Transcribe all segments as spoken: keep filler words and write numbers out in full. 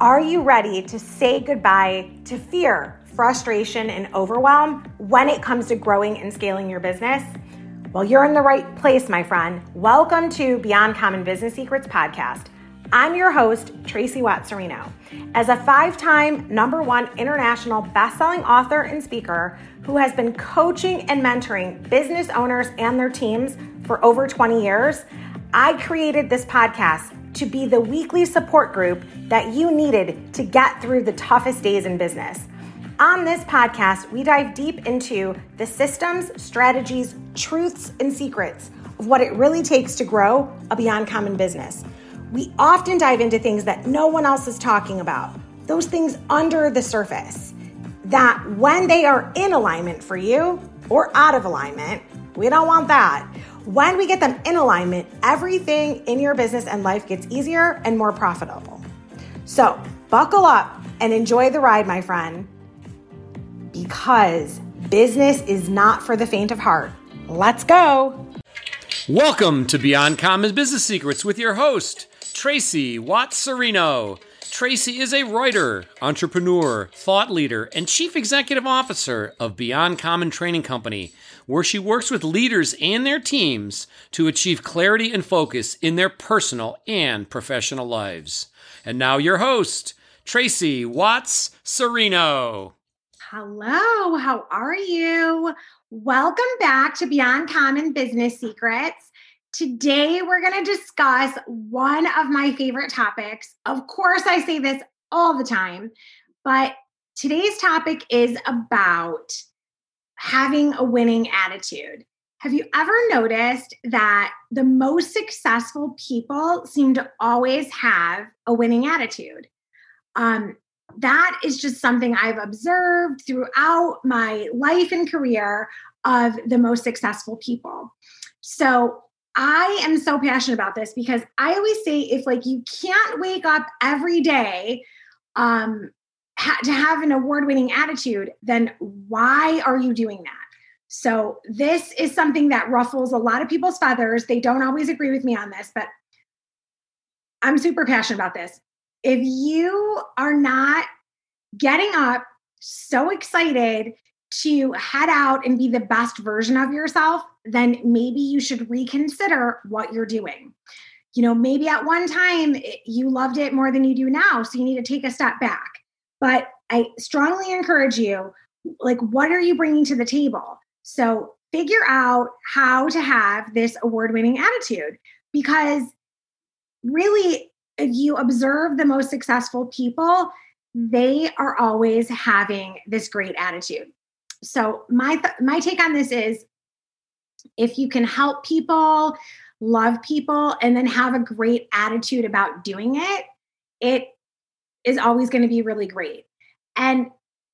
Are you ready to say goodbye to fear, frustration, and overwhelm when it comes to growing and scaling your business? Well, you're in the right place, my friend. Welcome to Beyond Common Business Secrets podcast. I'm your host, Tracy Watt-Serino. As a five-time number one international best-selling author and speaker who has been coaching and mentoring business owners and their teams for over twenty years, I created this podcast to be the weekly support group that you needed to get through the toughest days in business. On this podcast, we dive deep into the systems, strategies, truths, and secrets of what it really takes to grow a Beyond Common business. We often dive into things that no one else is talking about, those things under the surface, that when they are in alignment for you or out of alignment, we don't want that. When we get them in alignment, everything in your business and life gets easier and more profitable. So buckle up and enjoy the ride, my friend, because business is not for the faint of heart. Let's go. Welcome to Beyond Common Business Secrets with your host, Tracy Watt-Serino. Tracy is a writer, entrepreneur, thought leader, and chief executive officer of Beyond Common Training Company, where she works with leaders and their teams to achieve clarity and focus in their personal and professional lives. And now your host, Tracy Watt-Serino. Hello, how are you? Welcome back to Beyond Common Business Secrets. Today, we're going to discuss one of my favorite topics. Of course, I say this all the time, but today's topic is about having a winning attitude. Have you ever noticed that the most successful people seem to always have a winning attitude? Um, that is just something I've observed throughout my life and career of the most successful people. So I am so passionate about this because I always say, if like you can't wake up every day um, ha- to have an award-winning attitude, then why are you doing that? So this is something that ruffles a lot of people's feathers. They don't always agree with me on this, but I'm super passionate about this. If you are not getting up so excited to head out and be the best version of yourself, then maybe you should reconsider what you're doing. You know, maybe at one time you loved it more than you do now, so you need to take a step back. But I strongly encourage you, like, what are you bringing to the table? So figure out how to have this award-winning attitude, because really, if you observe the most successful people, they are always having this great attitude. So my th- my take on this is, if you can help people, love people, and then have a great attitude about doing it, it is always going to be really great. And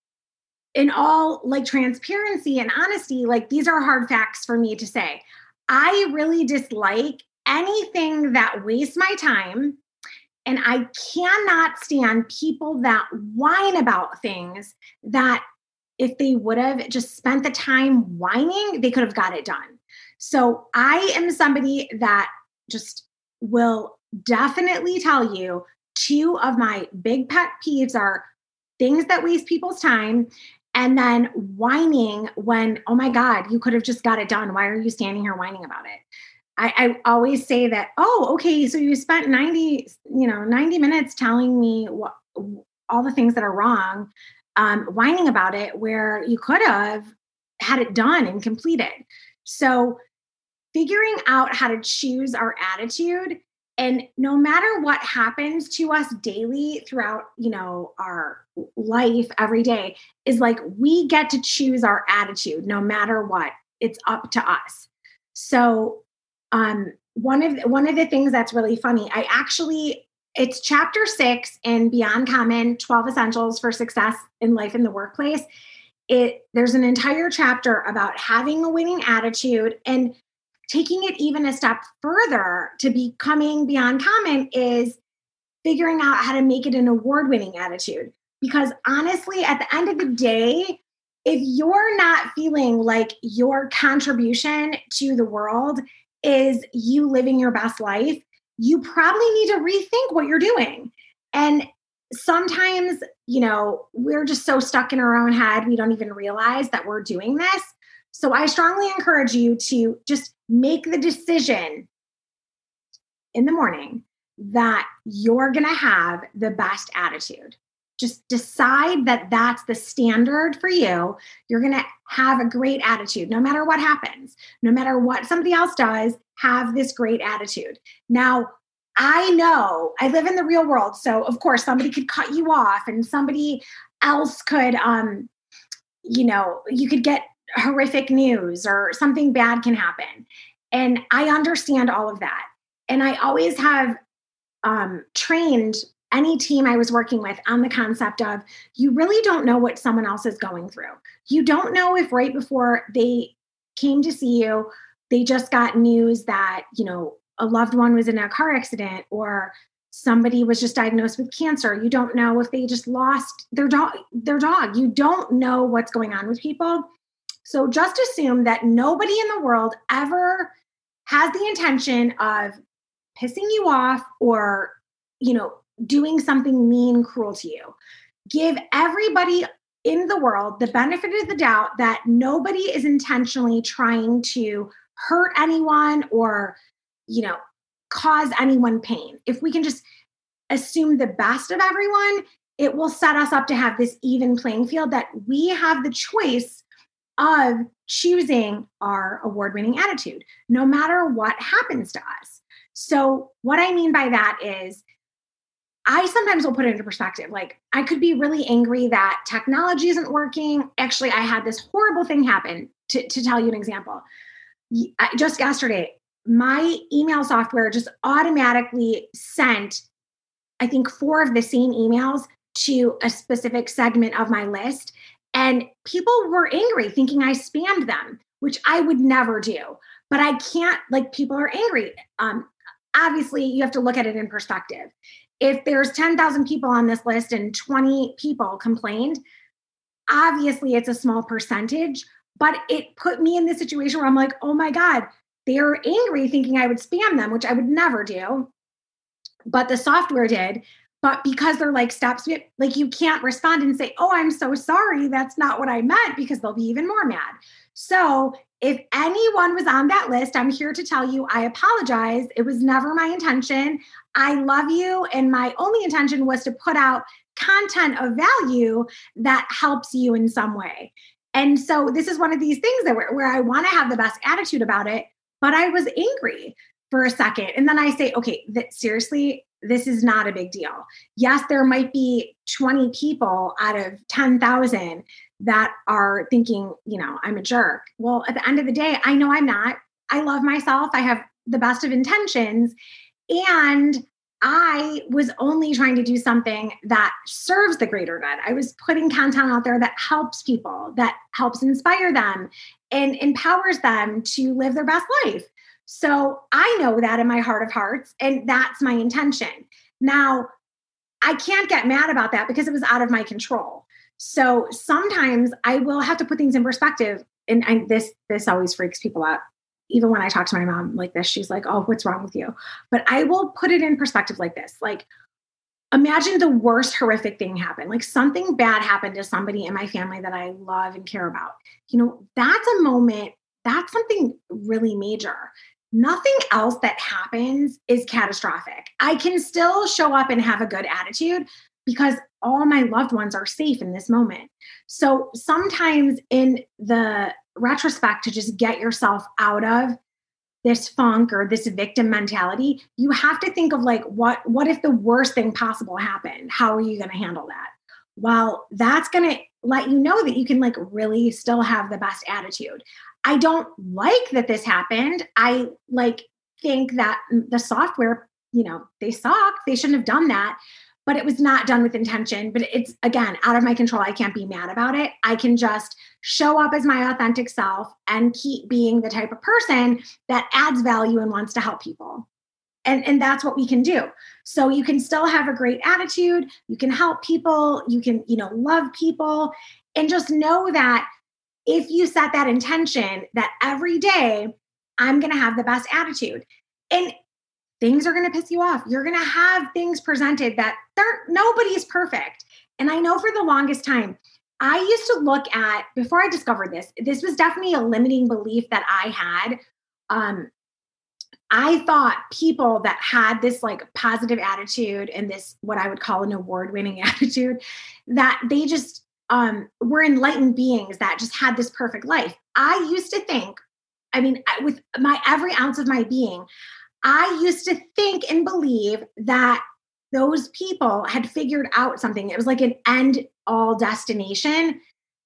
in all like transparency and honesty, like these are hard facts for me to say. I really dislike anything that wastes my time. And I cannot stand people that whine about things that if they would have just spent the time whining, they could have got it done. So I am somebody that just will definitely tell you two of my big pet peeves are things that waste people's time, and then whining when, oh my God, you could have just got it done. Why are you standing here whining about it? I, I always say that, oh, okay, so you spent ninety, you know, ninety minutes telling me what, all the things that are wrong, um, whining about it, where you could have had it done and completed. So figuring out how to choose our attitude, and no matter what happens to us daily throughout, you know, our life every day, is like we get to choose our attitude no matter what. It's up to us. So Um, one of one of the things that's really funny, I actually, it's chapter six in Beyond Common, twelve Essentials for Success in Life in the Workplace. It there's an entire chapter about having a winning attitude, and taking it even a step further to becoming Beyond Common is figuring out how to make it an award-winning attitude. Because honestly, at the end of the day, if you're not feeling like your contribution to the world is you living your best life, you probably need to rethink what you're doing. And sometimes, you know, we're just so stuck in our own head, we don't even realize that we're doing this. So I strongly encourage you to just make the decision in the morning that you're going to have the best attitude. Just decide that that's the standard for you. You're going to have a great attitude no matter what happens, no matter what somebody else does, have this great attitude. Now, I know I live in the real world. So of course somebody could cut you off and somebody else could, um, you know, you could get horrific news or something bad can happen. And I understand all of that. And I always have um, trained any team I was working with on the concept of you really don't know what someone else is going through. You don't know if right before they came to see you, they just got news that, you know, a loved one was in a car accident or somebody was just diagnosed with cancer. You don't know if they just lost their dog, their dog. You don't know what's going on with people. So just assume that nobody in the world ever has the intention of pissing you off or, you know, doing something mean, cruel to you. Give everybody in the world the benefit of the doubt that nobody is intentionally trying to hurt anyone or, you know, cause anyone pain. If we can just assume the best of everyone, it will set us up to have this even playing field that we have the choice of choosing our award-winning attitude, no matter what happens to us. So what I mean by that is I sometimes will put it into perspective. Like I could be really angry that technology isn't working. Actually, I had this horrible thing happen. To, to tell you an example, just yesterday, my email software just automatically sent, I think, four of the same emails to a specific segment of my list. And people were angry thinking I spammed them, which I would never do. But I can't, like, people are angry. Um, obviously, you have to look at it in perspective. If there's ten thousand people on this list and twenty people complained, obviously it's a small percentage, but it put me in this situation where I'm like, oh my God, they're angry thinking I would spam them, which I would never do. But the software did. But because they're like steps, like you can't respond and say, oh, I'm so sorry. That's not what I meant, because they'll be even more mad. So if anyone was on that list, I'm here to tell you, I apologize. It was never my intention. I love you. And my only intention was to put out content of value that helps you in some way. And so this is one of these things that where, where I want to have the best attitude about it, but I was angry for a second. And then I say, okay, that seriously, this is not a big deal. Yes, there might be twenty people out of ten thousand that are thinking, you know, I'm a jerk. Well, at the end of the day, I know I'm not. I love myself. I have the best of intentions. And I was only trying to do something that serves the greater good. I was putting content out there that helps people, that helps inspire them and empowers them to live their best life. So I know that in my heart of hearts, and that's my intention. Now, I can't get mad about that because it was out of my control. So sometimes I will have to put things in perspective. And I, this, this always freaks people out. Even when I talk to my mom like this, she's like, oh, what's wrong with you? But I will put it in perspective like this. Like, imagine the worst horrific thing happened. Like something bad happened to somebody in my family that I love and care about. You know, that's a moment, that's something really major. Nothing else that happens is catastrophic. I can still show up and have a good attitude because all my loved ones are safe in this moment. So sometimes in the retrospect, to just get yourself out of this funk or this victim mentality, you have to think of like, what, what if the worst thing possible happened? How are you going to handle that? Well, that's going to let you know that you can like really still have the best attitude. I don't like that this happened. I like think that the software, you know, they suck. They shouldn't have done that, but it was not done with intention. But it's, again, out of my control. I can't be mad about it. I can just show up as my authentic self and keep being the type of person that adds value and wants to help people. And, and that's what we can do. So you can still have a great attitude. You can help people. You can, you know, love people, and just know that if you set that intention that every day I'm going to have the best attitude. And things are going to piss you off. You're going to have things presented that they're, nobody's perfect. And I know for the longest time, I used to look at, before I discovered this, this was definitely a limiting belief that I had. Um, I thought people that had this like positive attitude and this, what I would call an award-winning attitude, that they just um, were enlightened beings that just had this perfect life. I used to think, I mean, with my every ounce of my being, I used to think and believe that those people had figured out something. It was like an end all destination.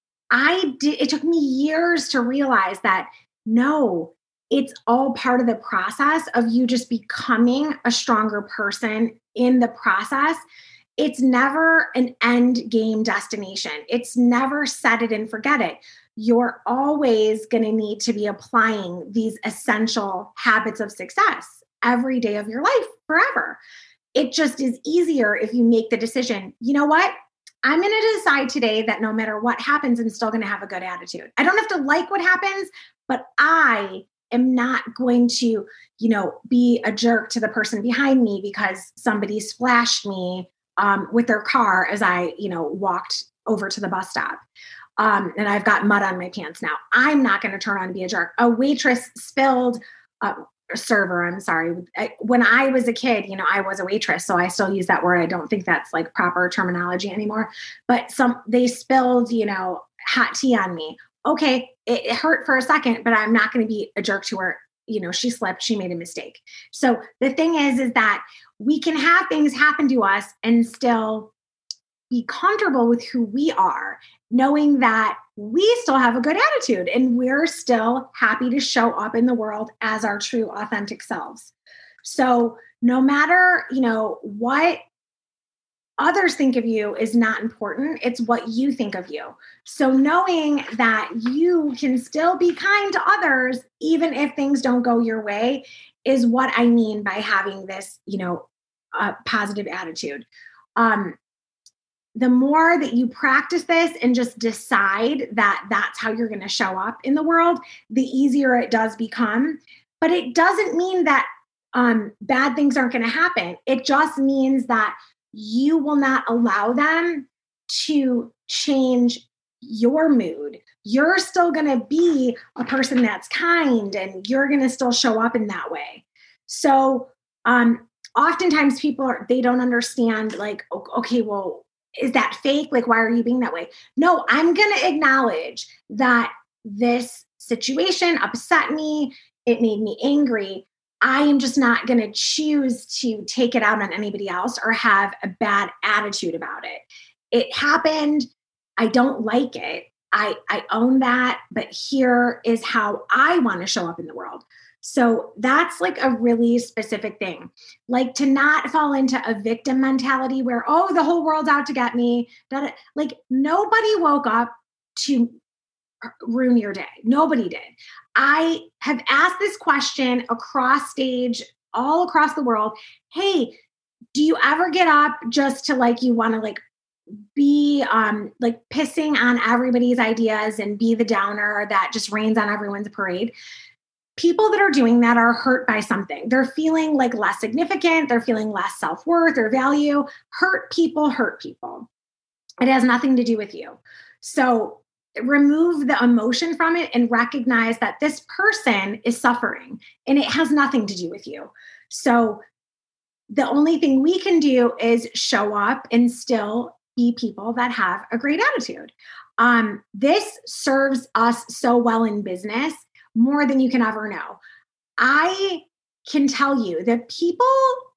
I did, it took me years to realize that no, it's all part of the process of you just becoming a stronger person in the process. It's never an end game destination. It's never set it and forget it. You're always going to need to be applying these essential habits of success every day of your life forever. It just is easier if you make the decision, you know what? I'm going to decide today that no matter what happens, I'm still going to have a good attitude. I don't have to like what happens, but I am not going to, you know, be a jerk to the person behind me because somebody splashed me um, with their car as I, you know, walked over to the bus stop. Um, and I've got mud on my pants now. I'm not going to turn on and be a jerk. A waitress spilled, uh, server, I'm sorry. I, when I was a kid, you know, I was a waitress, so I still use that word. I don't think that's like proper terminology anymore, but some, they spilled, you know, hot tea on me. Okay. It, it hurt for a second, but I'm not going to be a jerk to her. You know, she slipped, she made a mistake. So the thing is, is that we can have things happen to us and still be comfortable with who we are, knowing that we still have a good attitude and we're still happy to show up in the world as our true authentic selves. So no matter, you know, what others think of you is not important. It's what you think of you. So knowing that you can still be kind to others, even if things don't go your way, is what I mean by having this, you know, uh, positive attitude. Um, the more that you practice this and just decide that that's how you're going to show up in the world, the easier it does become. But it doesn't mean that um, bad things aren't going to happen. It just means that you will not allow them to change your mood. You're still going to be a person that's kind and you're going to still show up in that way. So um, oftentimes people are, they don't understand like, okay, well, is that fake? Like, why are you being that way? No, I'm going to acknowledge that this situation upset me. It made me angry. I am just not going to choose to take it out on anybody else or have a bad attitude about it. It happened. I don't like it. I, I own that, but here is how I want to show up in the world. So that's like a really specific thing, like to not fall into a victim mentality where, oh, the whole world's out to get me. Like nobody woke up to ruin your day. Nobody did. I have asked this question across stage, all across the world. Hey, do you ever get up just to like, you want to like be um, like pissing on everybody's ideas and be the downer that just rains on everyone's parade? People that are doing that are hurt by something. They're feeling like less significant. They're feeling less self-worth or value. Hurt people hurt people. It has nothing to do with you. So remove the emotion from it and recognize that this person is suffering and it has nothing to do with you. So the only thing we can do is show up and still be people that have a great attitude. Um, this serves us so well in business, more than you can ever know. I can tell you that people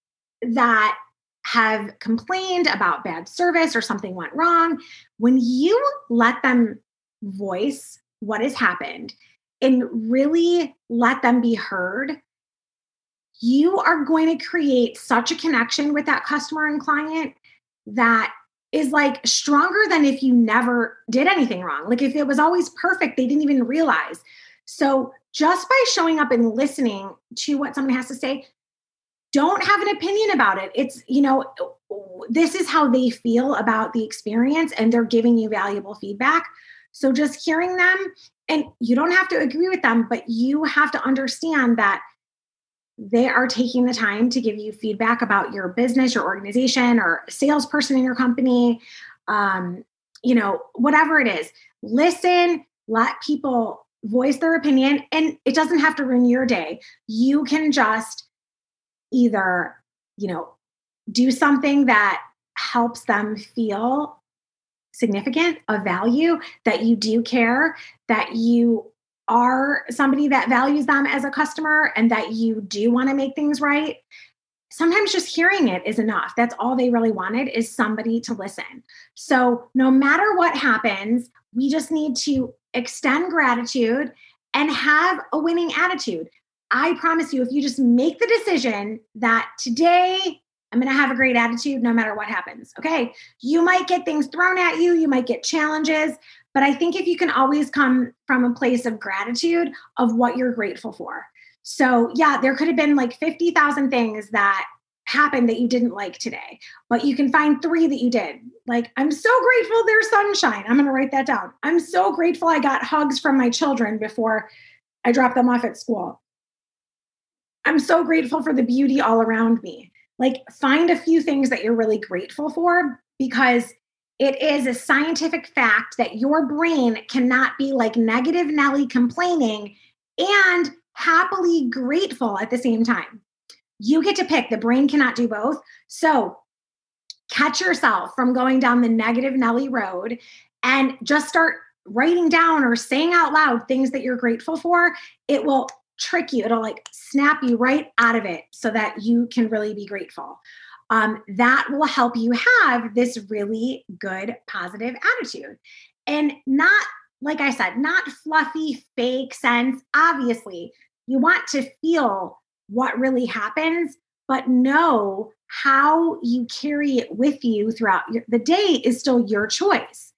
that have complained about bad service or something went wrong, when you let them voice what has happened and really let them be heard, you are going to create such a connection with that customer and client that is like stronger than if you never did anything wrong. Like if it was always perfect, they didn't even realize. So just by showing up and listening to what someone has to say, don't have an opinion about it. It's, you know, this is how they feel about the experience and they're giving you valuable feedback. So just hearing them, and you don't have to agree with them, but you have to understand that they are taking the time to give you feedback about your business, your organization, or a salesperson in your company, um, you know, whatever it is. Listen, let people voice their opinion, and it doesn't have to ruin your day. You can just either, you know, do something that helps them feel significant, of value, that you do care, that you are somebody that values them as a customer, and that you do want to make things right. Sometimes just hearing it is enough. That's all they really wanted, is somebody to listen. So no matter what happens, we just need to extend gratitude and have a winning attitude. I promise you, if you just make the decision that today I'm going to have a great attitude no matter what happens. Okay. You might get things thrown at you. You might get challenges, but I think if you can always come from a place of gratitude of what you're grateful for. So yeah, there could have been like fifty thousand things that happened that you didn't like today, but you can find three that you did. Like, I'm so grateful there's sunshine. I'm going to write that down. I'm so grateful I got hugs from my children before I dropped them off at school. I'm so grateful for the beauty all around me. Like, find a few things that you're really grateful for, because it is a scientific fact that your brain cannot be like negative Nelly complaining and happily grateful at the same time. You get to pick. The brain cannot do both. So catch yourself from going down the negative Nelly road and just start writing down or saying out loud things that you're grateful for. It will trick you. It'll like snap you right out of it so that you can really be grateful. Um, that will help you have this really good, positive attitude. And not, like I said, not fluffy, fake sense. Obviously, you want to feel what really happens, but know how you carry it with you throughout your, the day is still your choice.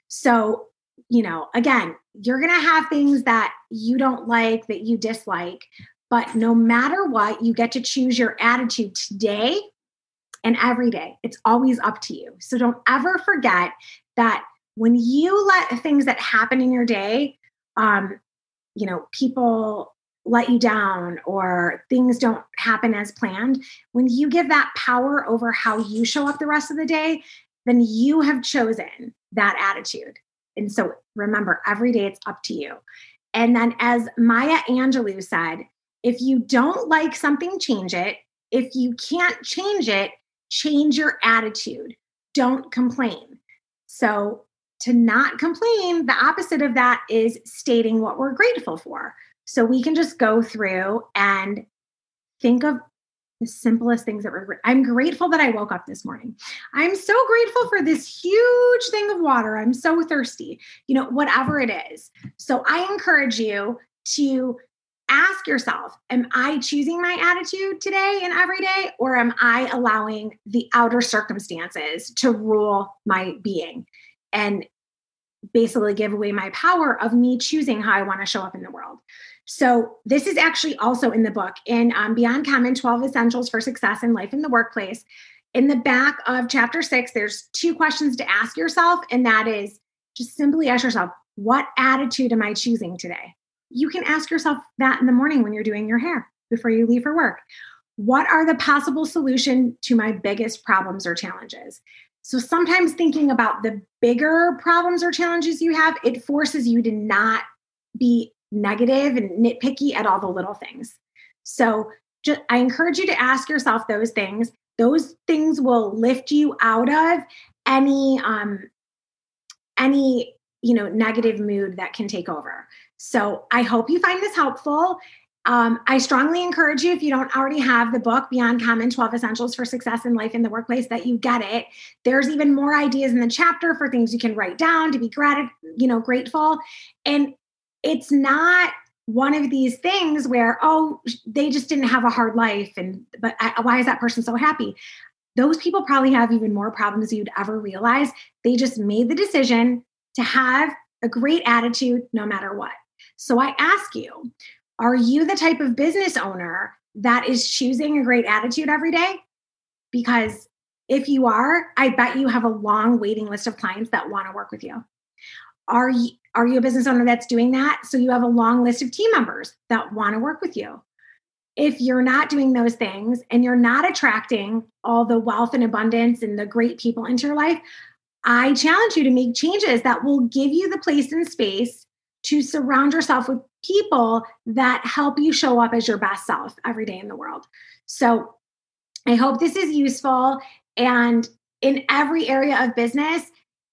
So, you know, again, you're going to have things that you don't like, that you dislike, but no matter what, you get to choose your attitude today and every day. It's always up to you. So don't ever forget that when you let things that happen in your day, um, you know, people let you down or things don't happen as planned, when you give that power over how you show up the rest of the day, then you have chosen that attitude. And so remember, every day it's up to you. And then, as Maya Angelou said, if you don't like something, change it. If you can't change it, change your attitude. Don't complain. So to not complain, the opposite of that is stating what we're grateful for. So we can just go through and think of the simplest things that we're, I'm grateful that I woke up this morning. I'm so grateful for this huge thing of water. I'm so thirsty, you know, whatever it is. So I encourage you to ask yourself, am I choosing my attitude today and every day, or am I allowing the outer circumstances to rule my being and basically give away my power of me choosing how I want to show up in the world? So this is actually also in the book in um, Beyond Common, twelve Essentials for Success in Life in the Workplace. In the back of chapter six, there's two questions to ask yourself. And that is just simply ask yourself, what attitude am I choosing today? You can ask yourself that in the morning when you're doing your hair before you leave for work. What are the possible solutions to my biggest problems or challenges? So sometimes thinking about the bigger problems or challenges you have, it forces you to not be negative and nitpicky at all the little things. So just, I encourage you to ask yourself those things. Those things will lift you out of any, um, any, you know, negative mood that can take over. So I hope you find this helpful. Um, I strongly encourage you, if you don't already have the book, Beyond Common, twelve Essentials for Success in Life in the Workplace, that you get it. There's even more ideas in the chapter for things you can write down to be grat- you know, grateful. And it's not one of these things where, oh, they just didn't have a hard life. And, but I, why is that person so happy? Those people probably have even more problems than you'd ever realize. They just made the decision to have a great attitude no matter what. So I ask you, are you the type of business owner that is choosing a great attitude every day? Because if you are, I bet you have a long waiting list of clients that want to work with you. Are you, are you a business owner that's doing that? So you have a long list of team members that want to work with you. if you're not doing those things and you're not attracting all the wealth and abundance and the great people into your life, I challenge you to make changes that will give you the place and space to surround yourself with people that help you show up as your best self every day in the world. So I hope this is useful. And in every area of business,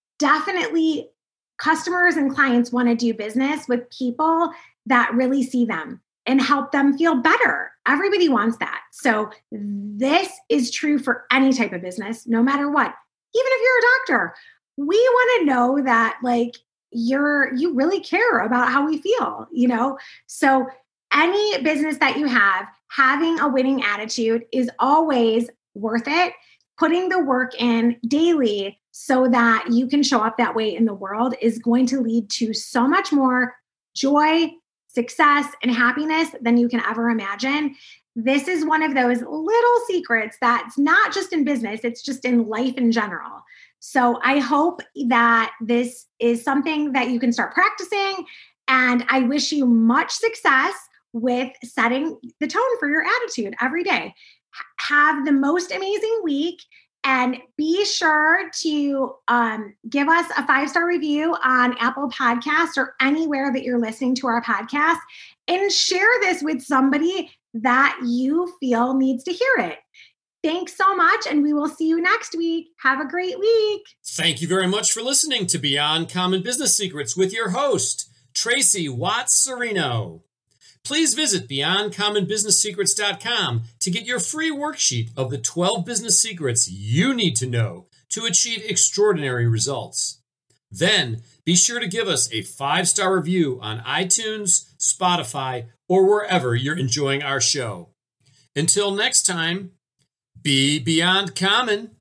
definitely customers and clients want to do business with people that really see them and help them feel better. Everybody wants that. So this is true for any type of business, no matter what. Even if you're a doctor, we want to know that like you're, you really care about how we feel, you know? So any business that you have, having a winning attitude is always worth it. Putting the work in daily so that you can show up that way in the world is going to lead to so much more joy, success, and happiness than you can ever imagine. This is one of those little secrets that's not just in business, it's just in life in general. So I hope that this is something that you can start practicing, and I wish you much success with setting the tone for your attitude every day. Have the most amazing week, and be sure to um, give us a five-star review on Apple Podcasts or anywhere that you're listening to our podcast, and share this with somebody that you feel needs to hear it. Thanks so much, and we will see you next week. Have a great week. Thank you very much for listening to Beyond Common Business Secrets with your host, Tracy Watts Serino. Please visit beyond common business secrets dot com to get your free worksheet of the twelve business secrets you need to know to achieve extraordinary results. Then, be sure to give us a five-star review on iTunes, Spotify, or wherever you're enjoying our show. Until next time, be beyond common.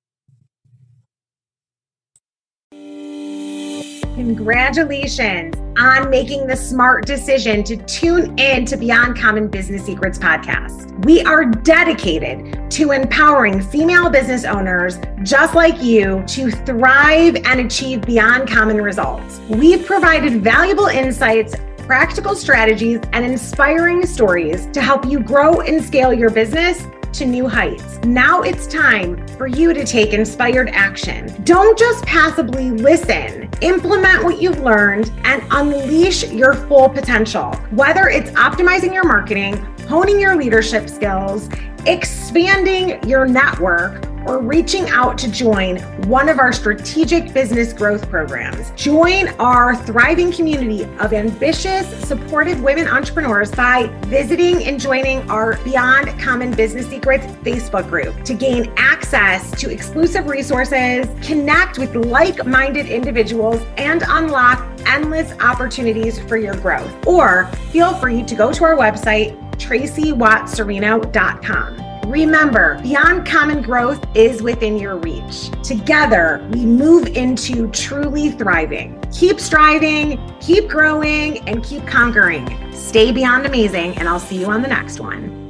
Congratulations on making the smart decision to tune in to Beyond Common Business Secrets podcast. We are dedicated to empowering female business owners just like you to thrive and achieve beyond common results. We've provided valuable insights, practical strategies, and inspiring stories to help you grow and scale your business to new heights. Now it's time for you to take inspired action. Don't just passively listen. Implement what you've learned and unleash your full potential. Whether it's optimizing your marketing, honing your leadership skills, expanding your network, or reaching out to join one of our strategic business growth programs. Join our thriving community of ambitious, supportive women entrepreneurs by visiting and joining our Beyond Common Business Secrets Facebook group to gain access to exclusive resources, connect with like-minded individuals, and unlock endless opportunities for your growth. Or feel free to go to our website, tracy watts serino dot com. Remember, beyond common growth is within your reach. Together, we move into truly thriving. Keep striving, keep growing, and keep conquering. Stay beyond amazing, and I'll see you on the next one.